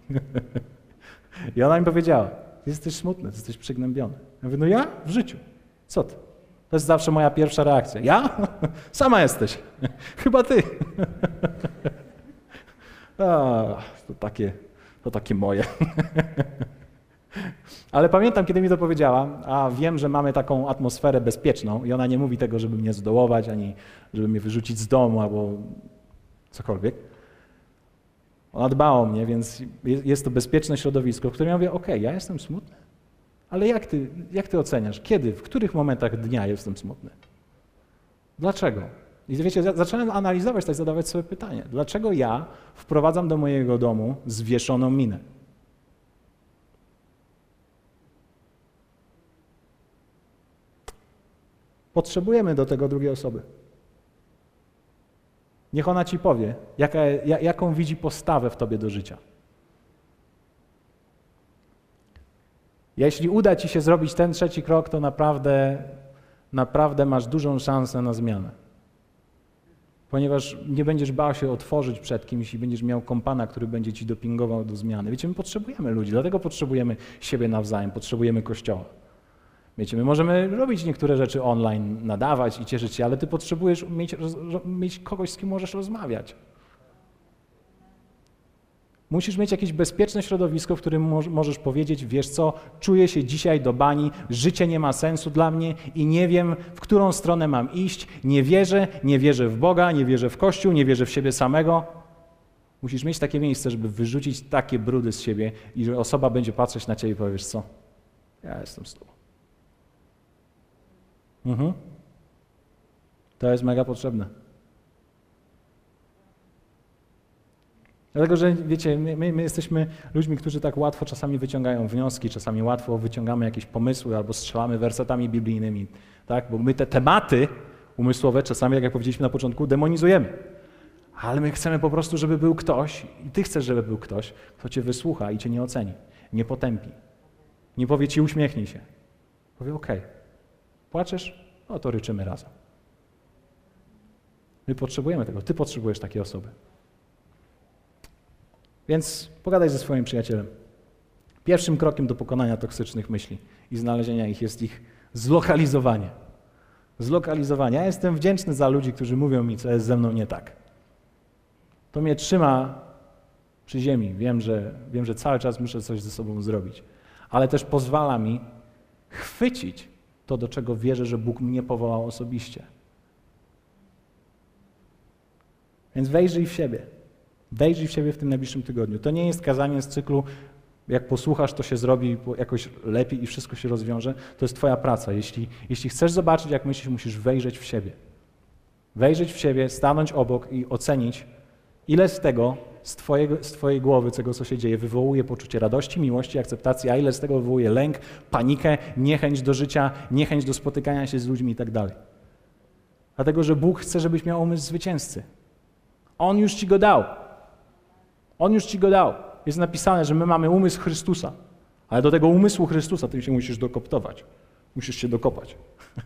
I ona mi powiedziała, ty jesteś smutny, ty jesteś przygnębiony. Ja mówię, no ja? W życiu. Co ty? To jest zawsze moja pierwsza reakcja. Ja? Sama jesteś. Chyba ty. A, to takie, to takie moje. Ale pamiętam, kiedy mi to powiedziała, a wiem, że mamy taką atmosferę bezpieczną i ona nie mówi tego, żeby mnie zdołować, ani żeby mnie wyrzucić z domu, albo cokolwiek. Ona dba o mnie, więc jest to bezpieczne środowisko, w którym ja mówię, okej, okay, ja jestem smutny, ale jak ty, jak ty oceniasz, kiedy, w których momentach dnia jestem smutny? Dlaczego? I wiecie, zacząłem analizować, tak zadawać sobie pytanie, dlaczego ja wprowadzam do mojego domu zwieszoną minę? Potrzebujemy do tego drugiej osoby. Niech ona ci powie, jaka, jaką widzi postawę w tobie do życia. Jeśli uda ci się zrobić ten trzeci krok, to naprawdę, naprawdę masz dużą szansę na zmianę. Ponieważ nie będziesz bał się otworzyć przed kimś i będziesz miał kompana, który będzie ci dopingował do zmiany. Wiecie, my potrzebujemy ludzi, dlatego potrzebujemy siebie nawzajem, potrzebujemy Kościoła. Wiecie, my możemy robić niektóre rzeczy online, nadawać i cieszyć się, ale ty potrzebujesz mieć, mieć kogoś, z kim możesz rozmawiać. Musisz mieć jakieś bezpieczne środowisko, w którym możesz powiedzieć, wiesz co, czuję się dzisiaj do bani, życie nie ma sensu dla mnie i nie wiem, w którą stronę mam iść, nie wierzę, nie wierzę w Boga, nie wierzę w Kościół, nie wierzę w siebie samego. Musisz mieć takie miejsce, żeby wyrzucić takie brudy z siebie i że osoba będzie patrzeć na ciebie i powiesz co, ja jestem z tobą. Mhm. To jest mega potrzebne. Dlatego, że wiecie, my, my jesteśmy ludźmi, którzy tak łatwo czasami wyciągają wnioski, czasami łatwo wyciągamy jakieś pomysły albo strzelamy wersetami biblijnymi, tak? Bo my te tematy umysłowe czasami, jak powiedzieliśmy na początku, demonizujemy. Ale my chcemy po prostu, żeby był ktoś i ty chcesz, żeby był ktoś, kto cię wysłucha i cię nie oceni, nie potępi. Nie powie ci uśmiechnij się. Powie okej. Okay. Płaczesz? No to ryczymy razem. My potrzebujemy tego. Ty potrzebujesz takiej osoby. Więc pogadaj ze swoim przyjacielem. Pierwszym krokiem do pokonania toksycznych myśli i znalezienia ich jest ich zlokalizowanie. Zlokalizowanie. Ja jestem wdzięczny za ludzi, którzy mówią mi, co jest ze mną nie tak. To mnie trzyma przy ziemi. Wiem, że, wiem, że cały czas muszę coś ze sobą zrobić. Ale też pozwala mi chwycić to, do czego wierzę, że Bóg mnie powołał osobiście. Więc wejrzyj w siebie. Wejrzyj w siebie w tym najbliższym tygodniu. To nie jest kazanie z cyklu, jak posłuchasz, to się zrobi jakoś lepiej i wszystko się rozwiąże. To jest twoja praca. Jeśli, jeśli chcesz zobaczyć, jak myślisz, musisz wejrzeć w siebie. Wejrzeć w siebie, stanąć obok i ocenić, ile z tego, z, twojego, z twojej głowy, tego, co się dzieje, wywołuje poczucie radości, miłości, akceptacji, a ile z tego wywołuje lęk, panikę, niechęć do życia, niechęć do spotykania się z ludźmi i tak dalej. Dlatego, że Bóg chce, żebyś miał umysł zwycięzcy. On już ci go dał. On już ci go dał. Jest napisane, że my mamy umysł Chrystusa, ale do tego umysłu Chrystusa ty się musisz dokoptować. Musisz się dokopać.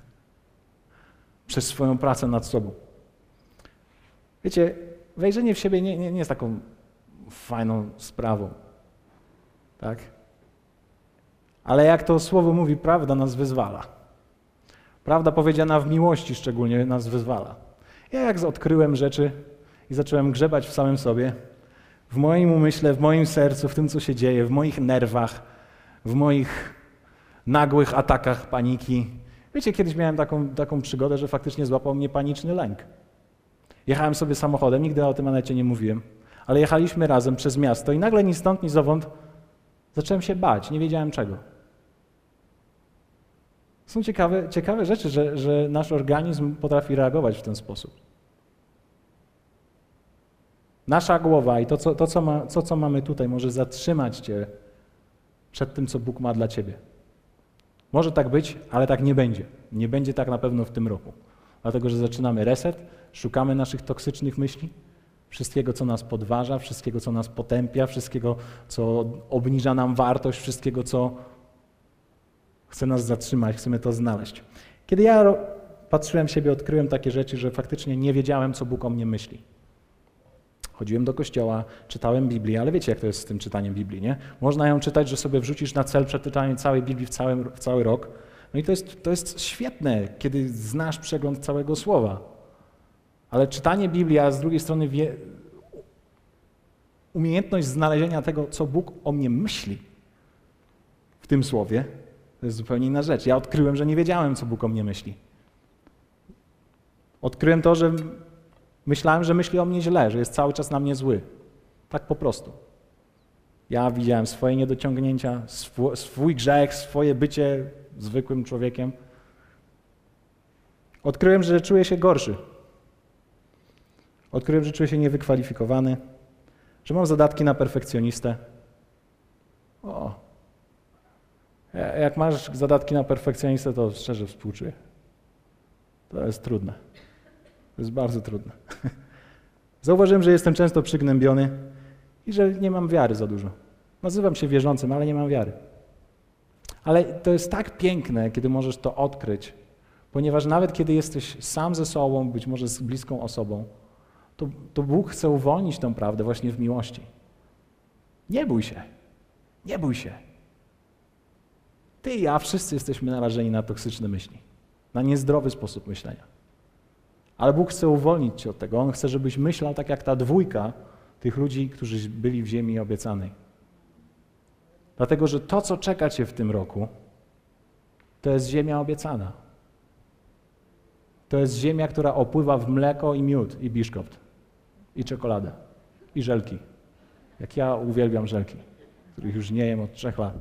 Przez swoją pracę nad sobą. Wiecie, wejrzenie w siebie nie, nie, nie jest taką fajną sprawą. Tak? Ale jak to słowo mówi, prawda nas wyzwala. Prawda powiedziana w miłości szczególnie nas wyzwala. Ja jak odkryłem rzeczy i zacząłem grzebać w samym sobie, w moim umyśle, w moim sercu, w tym, co się dzieje, w moich nerwach, w moich nagłych atakach paniki. Wiecie, kiedyś miałem taką, taką przygodę, że faktycznie złapał mnie paniczny lęk. Jechałem sobie samochodem, nigdy o tym Anecie nie mówiłem, ale jechaliśmy razem przez miasto i nagle ni stąd, ni zowąd zacząłem się bać, nie wiedziałem czego. Są ciekawe, ciekawe rzeczy, że, że nasz organizm potrafi reagować w ten sposób. Nasza głowa i to, co, to, co, ma, to, co mamy tutaj, może zatrzymać cię przed tym, co Bóg ma dla ciebie. Może tak być, ale tak nie będzie. Nie będzie tak na pewno w tym roku. Dlatego, że zaczynamy reset, szukamy naszych toksycznych myśli, wszystkiego, co nas podważa, wszystkiego, co nas potępia, wszystkiego, co obniża nam wartość, wszystkiego, co chce nas zatrzymać, chcemy to znaleźć. Kiedy ja patrzyłem w siebie, odkryłem takie rzeczy, że faktycznie nie wiedziałem, co Bóg o mnie myśli. Chodziłem do kościoła, czytałem Biblię, ale wiecie, jak to jest z tym czytaniem Biblii, nie? Można ją czytać, że sobie wrzucisz na cel przeczytanie całej Biblii w, całym, w cały rok. No i to jest, to jest świetne, kiedy znasz przegląd całego słowa. Ale czytanie Biblii, a z drugiej strony wie, umiejętność znalezienia tego, co Bóg o mnie myśli w tym słowie, to jest zupełnie inna rzecz. Ja odkryłem, że nie wiedziałem, co Bóg o mnie myśli. Odkryłem to, że myślałem, że myśli o mnie źle, że jest cały czas na mnie zły. Tak po prostu. Ja widziałem swoje niedociągnięcia, swój, swój grzech, swoje bycie zwykłym człowiekiem. Odkryłem, że czuję się gorszy. Odkryłem, że czuję się niewykwalifikowany, że mam zadatki na perfekcjonistę. O, jak masz zadatki na perfekcjonistę, to szczerze współczuję. To jest trudne. To jest bardzo trudne. Zauważyłem, że jestem często przygnębiony i że nie mam wiary za dużo. Nazywam się wierzącym, ale nie mam wiary. Ale to jest tak piękne, kiedy możesz to odkryć, ponieważ nawet kiedy jesteś sam ze sobą, być może z bliską osobą, to, to Bóg chce uwolnić tę prawdę właśnie w miłości. Nie bój się. Nie bój się. Ty i ja wszyscy jesteśmy narażeni na toksyczne myśli, na niezdrowy sposób myślenia. Ale Bóg chce uwolnić cię od tego. On chce, żebyś myślał tak jak ta dwójka tych ludzi, którzy byli w ziemi obiecanej. Dlatego, że to, co czeka cię w tym roku, to jest ziemia obiecana. To jest ziemia, która opływa w mleko i miód, i biszkopt, i czekoladę, i żelki. Jak ja uwielbiam żelki, których już nie jem od trzech lat.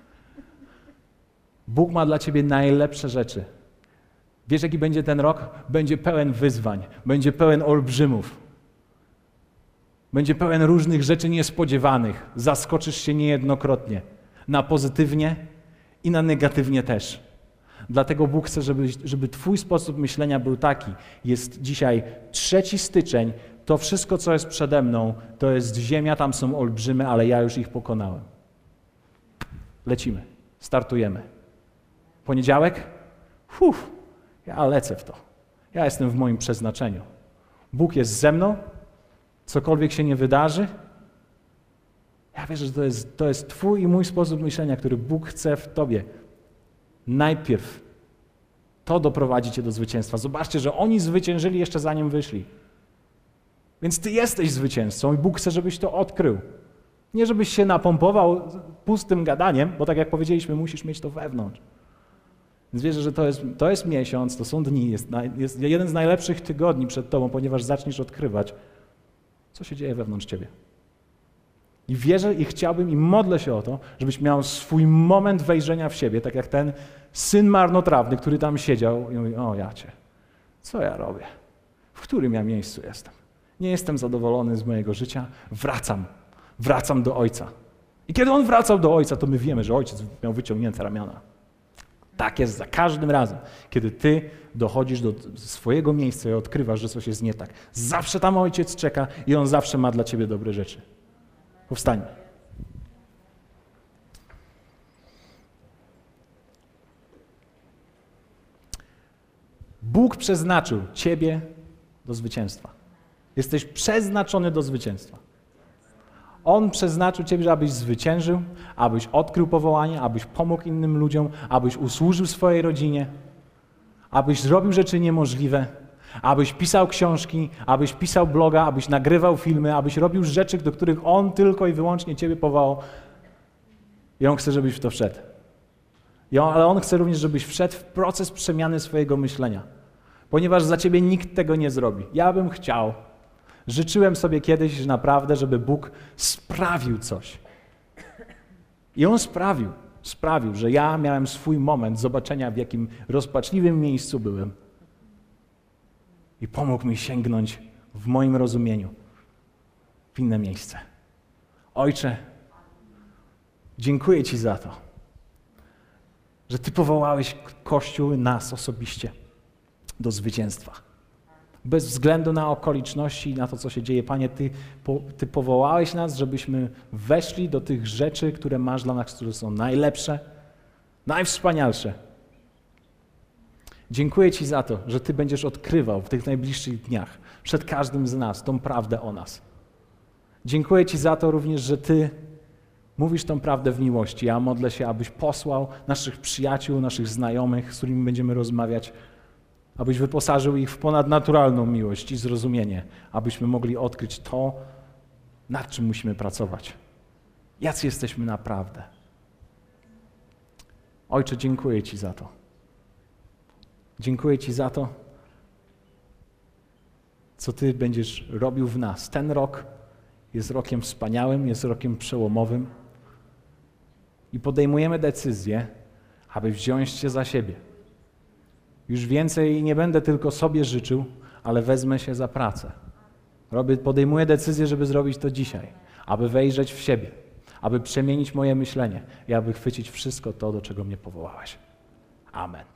Bóg ma dla ciebie najlepsze rzeczy. Wiesz, jaki będzie ten rok? Będzie pełen wyzwań, będzie pełen olbrzymów. Będzie pełen różnych rzeczy niespodziewanych. Zaskoczysz się niejednokrotnie. Na pozytywnie i na negatywnie też. Dlatego Bóg chce, żeby, żeby twój sposób myślenia był taki. Jest dzisiaj trzeci styczeń, to wszystko, co jest przede mną, to jest ziemia, tam są olbrzymy, ale ja już ich pokonałem. Lecimy, startujemy. Poniedziałek? Uf, ja lecę w to. Ja jestem w moim przeznaczeniu. Bóg jest ze mną, cokolwiek się nie wydarzy. Ja wierzę, że to jest, to jest twój i mój sposób myślenia, który Bóg chce w tobie. Najpierw to doprowadzi cię do zwycięstwa. Zobaczcie, że oni zwyciężyli jeszcze zanim wyszli. Więc ty jesteś zwycięzcą i Bóg chce, żebyś to odkrył. Nie żebyś się napompował pustym gadaniem, bo tak jak powiedzieliśmy, musisz mieć to wewnątrz. Więc wierzę, że to jest, to jest miesiąc, to są dni, jest, jest jeden z najlepszych tygodni przed tobą, ponieważ zaczniesz odkrywać, co się dzieje wewnątrz ciebie. I wierzę i chciałbym i modlę się o to, żebyś miał swój moment wejrzenia w siebie, tak jak ten syn marnotrawny, który tam siedział i mówi, o jacie, co ja robię? W którym ja miejscu jestem? Nie jestem zadowolony z mojego życia, wracam, wracam do Ojca. I kiedy on wracał do Ojca, to my wiemy, że Ojciec miał wyciągnięte ramiona. Tak jest za każdym razem, kiedy ty dochodzisz do swojego miejsca i odkrywasz, że coś jest nie tak. Zawsze tam Ojciec czeka i On zawsze ma dla ciebie dobre rzeczy. Powstańmy. Bóg przeznaczył ciebie do zwycięstwa. Jesteś przeznaczony do zwycięstwa. On przeznaczył ciebie, abyś zwyciężył, abyś odkrył powołanie, abyś pomógł innym ludziom, abyś usłużył swojej rodzinie, abyś zrobił rzeczy niemożliwe, abyś pisał książki, abyś pisał bloga, abyś nagrywał filmy, abyś robił rzeczy, do których On tylko i wyłącznie ciebie powołał. I On chce, żebyś w to wszedł. I on, ale On chce również, żebyś wszedł w proces przemiany swojego myślenia, ponieważ za ciebie nikt tego nie zrobi. Ja bym chciał, życzyłem sobie kiedyś że naprawdę, żeby Bóg sprawił coś. I On sprawił, sprawił, że ja miałem swój moment zobaczenia, w jakim rozpaczliwym miejscu byłem. I pomógł mi sięgnąć w moim rozumieniu w inne miejsce. Ojcze, dziękuję Ci za to, że Ty powołałeś Kościół, nas osobiście do zwycięstwa. Bez względu na okoliczności i na to, co się dzieje. Panie, Ty, po, Ty powołałeś nas, żebyśmy weszli do tych rzeczy, które masz dla nas, które są najlepsze, najwspanialsze. Dziękuję Ci za to, że Ty będziesz odkrywał w tych najbliższych dniach przed każdym z nas tą prawdę o nas. Dziękuję Ci za to również, że Ty mówisz tą prawdę w miłości. Ja modlę się, abyś posłał naszych przyjaciół, naszych znajomych, z którymi będziemy rozmawiać, abyś wyposażył ich w ponadnaturalną miłość i zrozumienie, abyśmy mogli odkryć to, nad czym musimy pracować. Jacy jesteśmy naprawdę. Ojcze, dziękuję Ci za to. Dziękuję Ci za to, co Ty będziesz robił w nas. Ten rok jest rokiem wspaniałym, jest rokiem przełomowym i podejmujemy decyzję, aby wziąć Cię za siebie. Już więcej nie będę tylko sobie życzył, ale wezmę się za pracę. Robię, podejmuję decyzję, żeby zrobić to dzisiaj, aby wejrzeć w siebie, aby przemienić moje myślenie i aby chwycić wszystko to, do czego mnie powołałeś. Amen.